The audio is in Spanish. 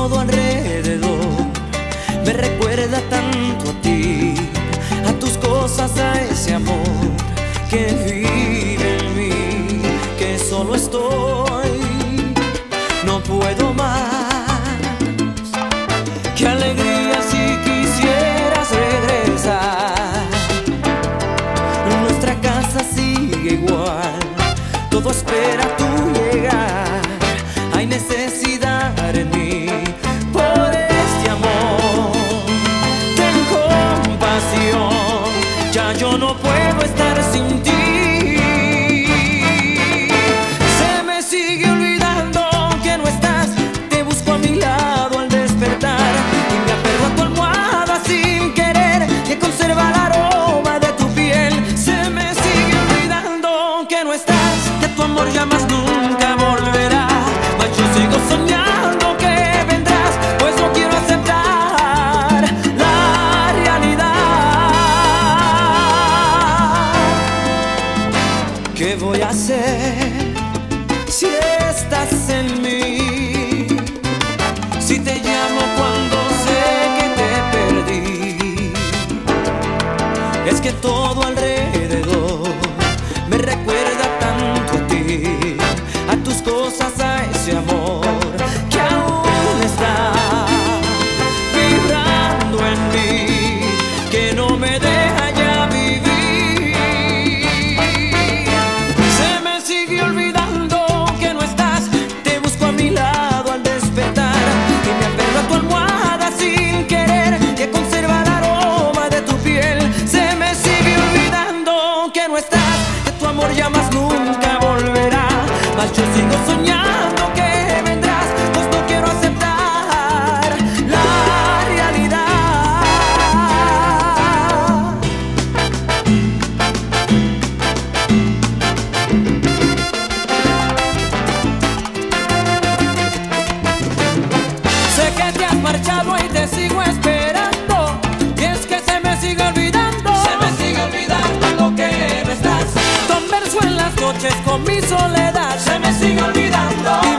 todo alrededor me recuerda tanto a ti, a tus cosas, a ese amor que vive en mí, que solo estoy, no puedo más. Qué alegría si quisieras regresar. Nuestra casa sigue igual, todo espera tu llegar. Hay necesidad en mí por este amor. Ten compasión, ya yo no puedo estar sin ti. Se me sigue olvidando que no estás. Te busco a mi lado al despertar y me aferro a tu almohada sin querer, que conserva el aroma de tu piel. Se me sigue olvidando que no estás, que tu amor ya más nunca volverá. Mas yo sigo soñando que vendrás, pues no quiero aceptar la realidad. ¿Qué voy a hacer si estás en mí? Si te llamo cuando sé que te perdí. Es que todo alrededor me recuerda tanto a ti, a tus cosas, a ese amor que aún está vibrando en mí, que no me deja ya vivir. Se me sigue olvidando que no estás. Te busco a mi lado al despertar y me aferro a tu almohada sin querer, que conserva el aroma de tu piel. Se me sigue olvidando que no estás, que tu amor ya más nunca volverá. Mas yo sigo soñando que vendrás, pues no quiero aceptar la realidad. Sé que te has marchado y te sigo esperando, y es que se me sigue olvidando lo que no estás. Converso en las noches con mi soledad, se me sigue olvidando.